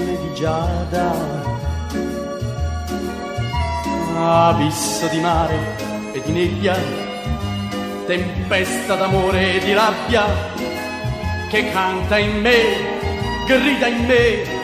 canzone di Giada, abisso di mare e di nebbia, tempesta d'amore e di rabbia, che canta in me, grida in me,